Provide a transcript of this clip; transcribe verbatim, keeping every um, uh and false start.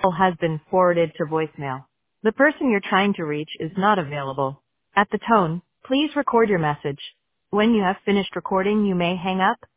call has been forwarded to voicemail. The person you're trying to reach is not available. At the tone, please record your message. When you have finished recording, you may hang up.